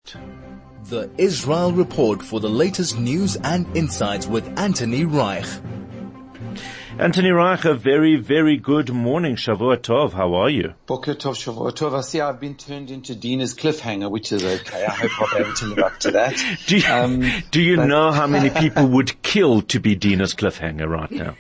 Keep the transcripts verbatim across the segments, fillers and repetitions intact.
The Israel Report for the latest news and insights with Anthony Reich. Anthony Reich, a very, very good morning. Shavua Tov, how are you? Boker Tov, Shavua Tov. I see I've been turned into Dina's cliffhanger, which is okay. I hope I'll be able to live up to that. Do you, um, do you but... know how many people would kill to be Dina's cliffhanger right now?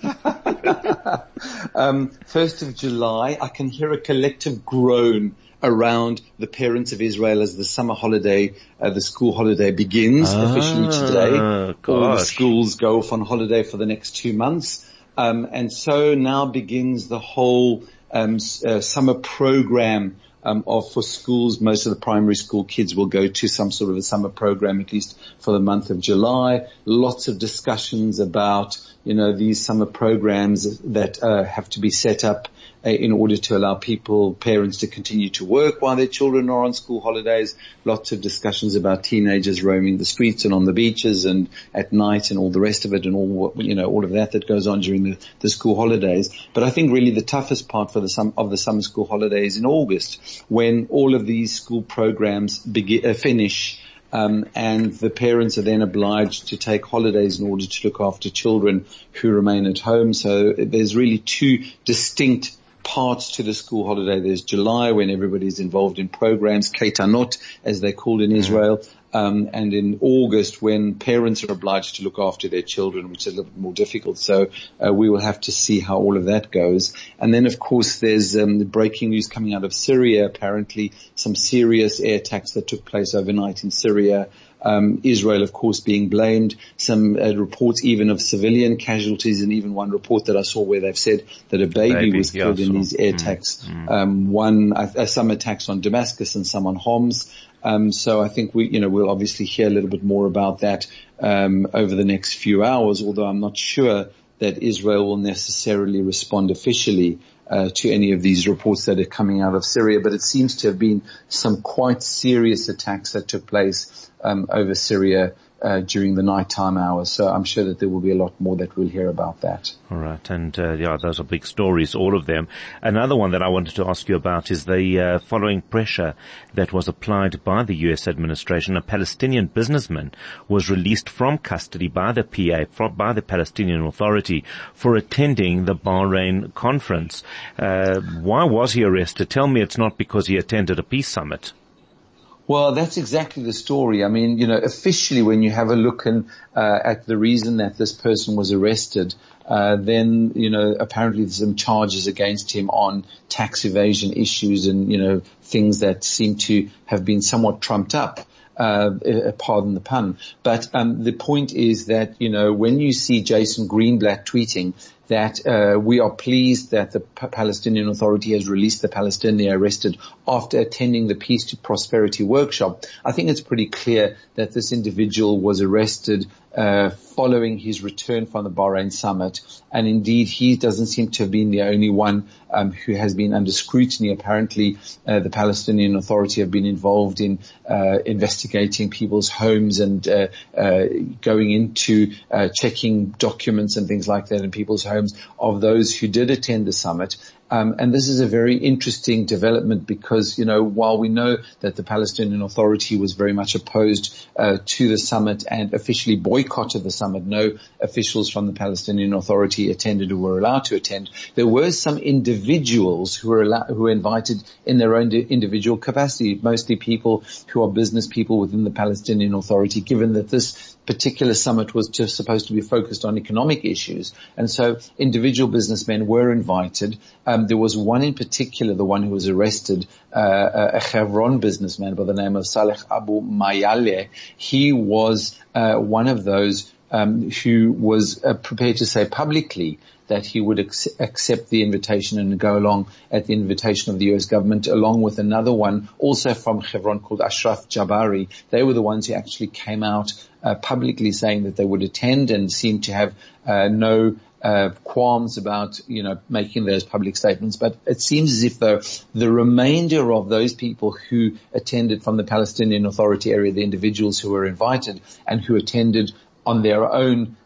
um, first of July, I can hear a collective groan around the parents of Israel as the summer holiday, uh, the school holiday begins ah, officially today. Gosh. All the schools go off on holiday for the next two months. Um, and so now begins the whole um, uh, summer program um, of for schools. Most of the primary school kids will go to some sort of a summer program, at least for the month of July. Lots of discussions about, you know, these summer programs that uh, have to be set up uh, in order to allow people, parents, to continue to work while their children are on school holidays. Lots of discussions about teenagers roaming the streets and on the beaches and at night and all the rest of it and all, you know, all of that that goes on during the, the school holidays. But I think really the toughest part for the sum, of the summer school holidays in August, when all of these school programs begin, uh, finish. Um, and the parents are then obliged to take holidays in order to look after children who remain at home. So there's really two distinct parts to the school holiday. There's July, when everybody's involved in programs, Keitanot, as they're called in Israel. Um, and in August, when parents are obliged to look after their children, which is a little bit more difficult. So uh, we will have to see how all of that goes. And then, of course, there's um, the breaking news coming out of Syria. Apparently, some serious air attacks that took place overnight in Syria. Um, Israel, of course, being blamed. Some uh, reports even of civilian casualties, and even one report that I saw where they've said that a baby, baby was killed yeah, in these air attacks. Mm, mm. Um, one, uh, some attacks on Damascus and some on Homs. Um, so I think we, you know, we'll obviously hear a little bit more about that, um, over the next few hours, although I'm not sure that Israel will necessarily respond officially, uh, to any of these reports that are coming out of Syria. But it seems to have been some quite serious attacks that took place, um, over Syria, uh, during the nighttime hours. So I'm sure that there will be a lot more that we'll hear about that. All right. And, uh, yeah, those are big stories, all of them. Another one that I wanted to ask you about is the, uh, following pressure that was applied by the U S administration. A Palestinian businessman was released from custody by the P A, from, by the Palestinian Authority, for attending the Bahrain conference. Uh, why was he arrested? Tell me it's not because he attended a peace summit. Well, that's exactly the story. I mean, you know, officially when you have a look in, uh, at the reason that this person was arrested, uh, then, you know, apparently there's some charges against him on tax evasion issues and, you know, things that seem to have been somewhat trumped up. Uh, pardon the pun. But, um, the point is that, you know, when you see Jason Greenblatt tweeting that, uh, we are pleased that the P- Palestinian Authority has released the Palestinian arrested after attending the Peace to Prosperity workshop, I think it's pretty clear that this individual was arrested, uh, following his return from the Bahrain summit. And indeed, he doesn't seem to have been the only one, um, who has been under scrutiny. Apparently, uh, the Palestinian Authority have been involved in, uh, investigating people's homes and, uh, uh, going into, uh, checking documents and things like that in people's homes of those who did attend the summit. Um, and this is a very interesting development because, you know, while we know that the Palestinian Authority was very much opposed uh, to the summit and officially boycotted the summit, no officials from the Palestinian Authority attended or were allowed to attend. There were some individuals who were allowed, who were invited in their own individual capacity, mostly people who are business people within the Palestinian Authority, given that this particular summit was just supposed to be focused on economic issues. And so individual businessmen were invited. Um, there was one in particular, the one who was arrested, uh, a Hebron businessman by the name of Saleh Abu Mayaleh. He was uh, one of those um, who was uh, prepared to say publicly that he would ac- accept the invitation and go along at the invitation of the U S government, along with another one also from Hebron called Ashraf Jabari. They were the ones who actually came out uh, publicly saying that they would attend and seemed to have uh, no uh qualms about, you know, making those public statements. But it seems as if though the remainder of those people who attended from the Palestinian Authority area, the individuals who were invited and who attended on their own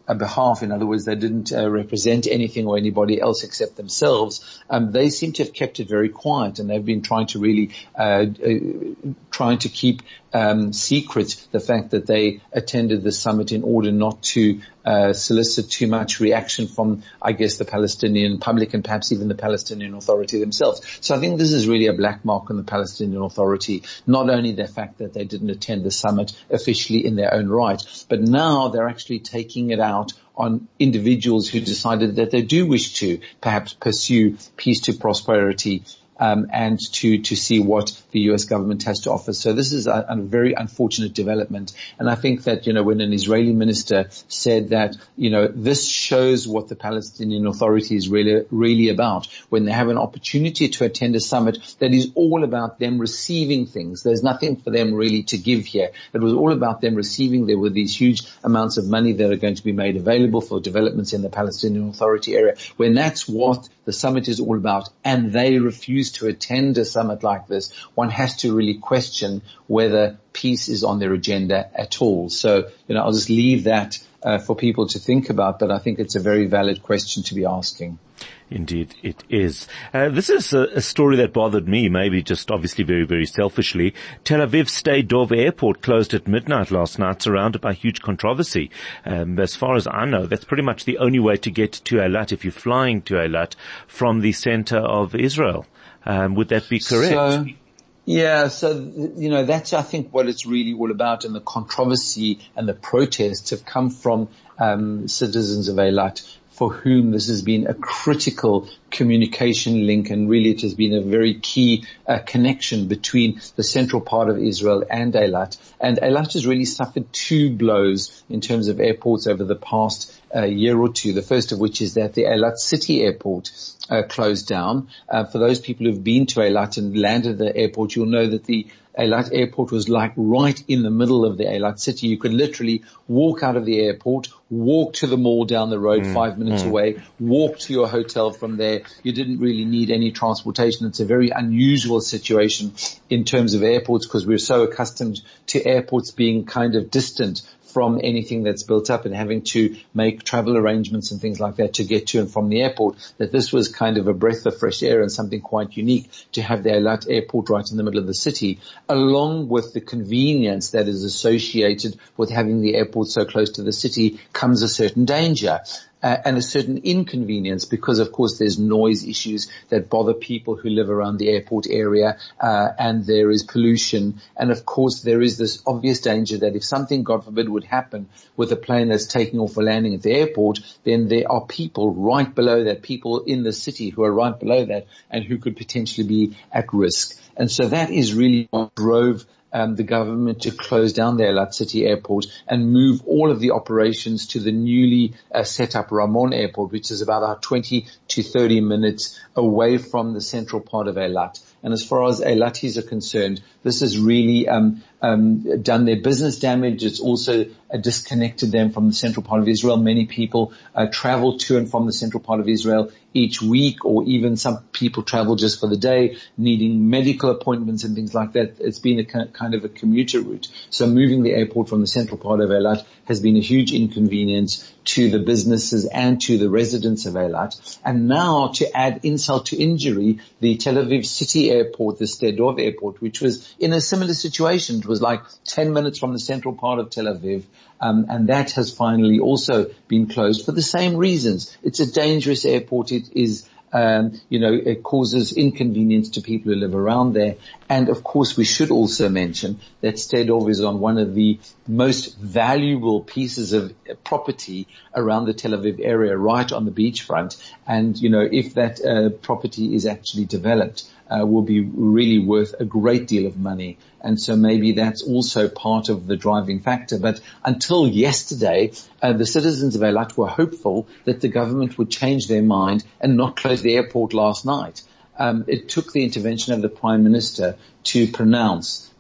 uh, behalf. In other words, they didn't uh, represent anything or anybody else except themselves. Um, they seem to have kept it very quiet, and they've been trying to really uh, uh, trying to keep um, secret the fact that they attended the summit in order not to uh, solicit too much reaction from, I guess, the Palestinian public and perhaps even the Palestinian Authority themselves. So I think this is really a black mark on the Palestinian Authority, not only the fact that they didn't attend the summit officially in their own right, but now they're actually taking it out on individuals who decided that they do wish to perhaps pursue peace to prosperity Um, and to, to see what the U S government has to offer. So this is a, a very unfortunate development. And I think that, you know, when an Israeli minister said that, you know, this shows what the Palestinian Authority is really, really about, when they have an opportunity to attend a summit that is all about them receiving things. There's nothing for them really to give here. It was all about them receiving. There were these huge amounts of money that are going to be made available for developments in the Palestinian Authority area. When that's what the summit is all about, and they refuse to attend a summit like this, one has to really question whether peace is on their agenda at all. So, you know, I'll just leave that uh, for people to think about, but I think it's a very valid question to be asking. Indeed, it is. Uh, this is a, a story that bothered me, maybe just obviously very, very selfishly. Tel Aviv Sde Dov Airport closed at midnight last night, surrounded by huge controversy. Um, as far as I know, that's pretty much the only way to get to Eilat if you're flying to Eilat from the center of Israel. Um, would that be correct? So, yeah, so, you know, that's, I think, what it's really all about, and the controversy and the protests have come from um, citizens of Eilat, for whom this has been a critical communication link, and really it has been a very key uh, connection between the central part of Israel and Eilat. And Eilat has really suffered two blows in terms of airports over the past uh, year or two. The first of which is that the Eilat City Airport uh, closed down. Uh, for those people who've been to Eilat and landed at the airport, you'll know that the Eilat Airport was like right in the middle of the Eilat city. You could literally walk out of the airport, walk to the mall down the road mm, five minutes mm. away, walk to your hotel from there. You didn't really need any transportation. It's a very unusual situation in terms of airports, because we're so accustomed to airports being kind of distant from anything that's built up and having to make travel arrangements and things like that to get to and from the airport, that this was kind of a breath of fresh air and something quite unique to have the Eilat Airport right in the middle of the city, along with the convenience that is associated with having the airport so close to the city comes a certain danger. Uh, and a certain inconvenience, because of course there's noise issues that bother people who live around the airport area, uh, and there is pollution, and of course there is this obvious danger that if something, God forbid, would happen with a plane that's taking off or landing at the airport, then there are people right below that, people in the city who are right below that, and who could potentially be at risk. And so that is really what drove Um, the government to close down the Eilat City Airport and move all of the operations to the newly uh, set up Ramon Airport, which is about uh, twenty to thirty minutes away from the central part of Eilat. And as far as Eilatis are concerned, this has really um, um, done their business damage. It's also uh, disconnected them from the central part of Israel. Many people uh, travel to and from the central part of Israel each week, or even some people travel just for the day, needing medical appointments and things like that. It's been a kind of a commuter route. So moving the airport from the central part of Eilat has been a huge inconvenience to the businesses and to the residents of Eilat. And now, to add insult to injury, the Tel Aviv City Airport, the Sde Dov Airport, which was in a similar situation. It was like ten minutes from the central part of Tel Aviv. Um, and that has finally also been closed for the same reasons. It's a dangerous airport. It is, um, you know, it causes inconvenience to people who live around there. And of course, we should also mention that Sde Dov is on one of the most valuable pieces of property around the Tel Aviv area, right on the beachfront. And, you know, if that uh, property is actually developed, uh, will be really worth a great deal of money. And so maybe that's also part of the driving factor. But until yesterday, uh, the citizens of Eilat were hopeful that the government would change their mind and not close the airport last night. Um, it took the intervention of the Prime Minister to pronounce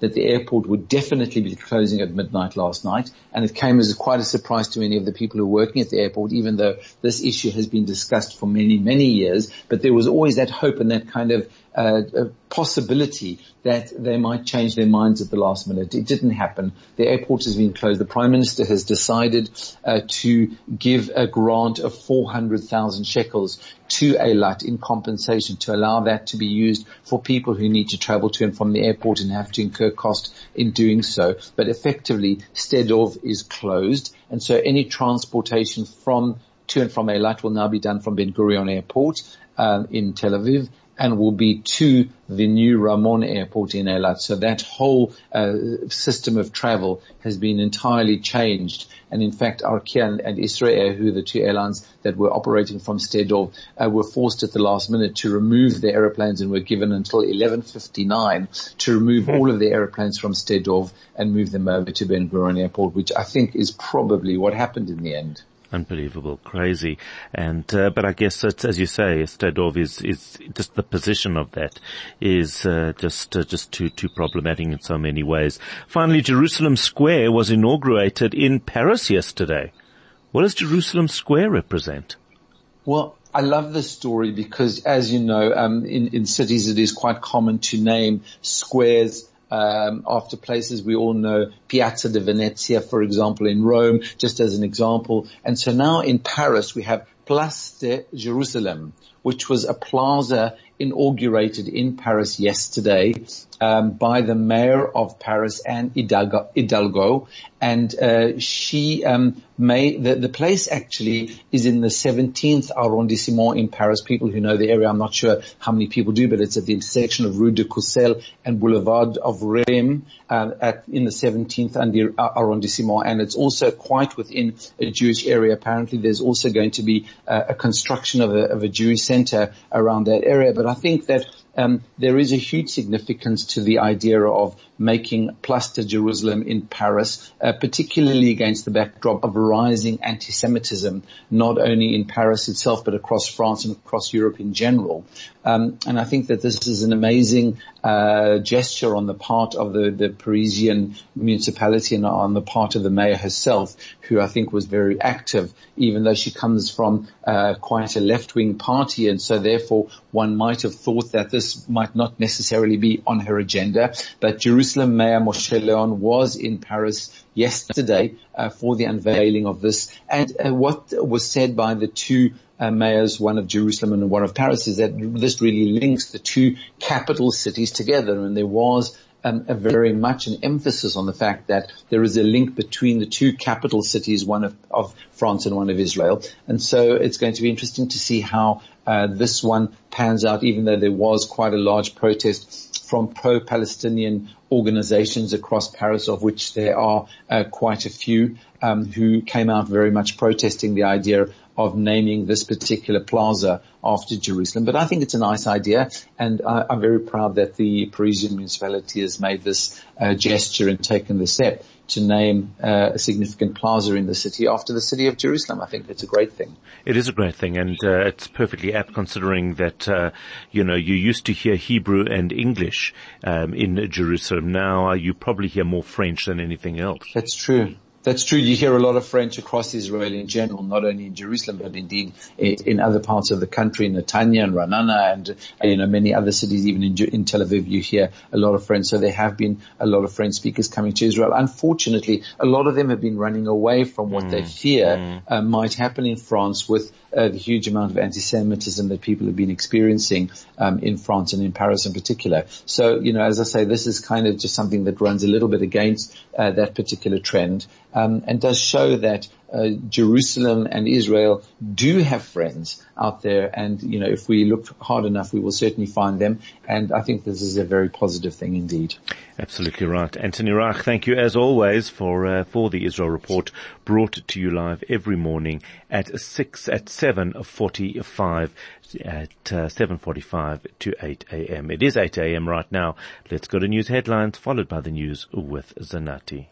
that the airport would definitely be closing at midnight last night. And it came as quite a surprise to many of the people who are working at the airport, even though this issue has been discussed for many, many years. But there was always that hope and that kind of uh, possibility that they might change their minds at the last minute. It didn't happen. The airport has been closed. The Prime Minister has decided uh, to give a grant of four hundred thousand shekels to Eilat in compensation to allow that to be used for people who need to travel to and from the airport and have to incur cost in doing so. But effectively, Stedov is closed, and so any transportation from to and from Eilat will now be done from Ben Gurion Airport um, in Tel Aviv, and will be to the new Ramon Airport in Eilat. So that whole uh, system of travel has been entirely changed. And in fact, Arkia and, and Israel, who are the two airlines that were operating from Stedov, uh, were forced at the last minute to remove their aeroplanes and were given until eleven fifty-nine to remove all of their aeroplanes from Stedov and move them over to Ben Gurion Airport, which I think is probably what happened in the end. Unbelievable, crazy. And, uh, but I guess it's, as you say, Stedov is, is just the position of that is, uh, just, uh, just too, too problematic in so many ways. Finally, Jerusalem Square was inaugurated in Paris yesterday. What does Jerusalem Square represent? Well, I love this story because, as you know, um, in, in cities it is quite common to name squares Um, after places we all know, Piazza di Venezia, for example, in Rome, just as an example. And so now in Paris we have Place de Jerusalem, which was a plaza inaugurated in Paris yesterday um, by the mayor of Paris, Anne Hidalgo, Hidalgo and uh, she um, made the, the place actually is in the seventeenth arrondissement in Paris. People who know the area, I'm not sure how many people do, but it's at the intersection of Rue de Courcelles and Boulevard of Reims uh, at in the seventeenth arrondissement, and it's also quite within a Jewish area. Apparently, there's also going to be uh, a construction of a, of a Jewish center around that area. But I think that Um, there is a huge significance to the idea of making Place de Jerusalem in Paris, uh, particularly against the backdrop of rising anti-Semitism, not only in Paris itself, but across France and across Europe in general. Um, and I think that this is an amazing uh, gesture on the part of the, the Parisian municipality and on the part of the mayor herself, who I think was very active, even though she comes from uh, quite a left-wing party, and so therefore one might have thought that this might not necessarily be on her agenda. But Jerusalem Mayor Moshe Leon was in Paris yesterday uh, for the unveiling of this. And uh, what was said by the two uh, mayors, one of Jerusalem and one of Paris, is that this really links the two capital cities together. And there was Um, a very much an emphasis on the fact that there is a link between the two capital cities, one of, of France and one of Israel. And so it's going to be interesting to see how uh, this one pans out, even though there was quite a large protest from pro-Palestinian organizations across Paris, of which there are uh, quite a few, um, who came out very much protesting the idea of naming this particular plaza after Jerusalem. But I think it's a nice idea, and I, I'm very proud that the Parisian municipality has made this uh, gesture and taken the step to name uh, a significant plaza in the city after the city of Jerusalem. I think it's a great thing. It is a great thing, and uh, it's perfectly apt considering that, uh, you know, you used to hear Hebrew and English um, in Jerusalem. Now uh, you probably hear more French than anything else. That's true. That's true. You hear a lot of French across Israel in general, not only in Jerusalem, but indeed in other parts of the country, in Netanya and Ra'anana and, you know, many other cities, even in, in Tel Aviv, you hear a lot of French. So there have been a lot of French speakers coming to Israel. Unfortunately, a lot of them have been running away from what mm. they fear mm. uh, might happen in France with uh, the huge amount of anti-Semitism that people have been experiencing um, in France and in Paris in particular. So, you know, as I say, this is kind of just something that runs a little bit against uh, that particular trend. Um, and does show that uh, Jerusalem and Israel do have friends out there, and you know, if we look hard enough, we will certainly find them. And I think this is a very positive thing indeed. Absolutely right, Anthony Reich. Thank you as always for uh, for the Israel Report, brought to you live every morning at six at seven forty-five. At uh, seven forty-five to eight a.m. It is eight a.m. right now. Let's go to news headlines, followed by the news with Zanati.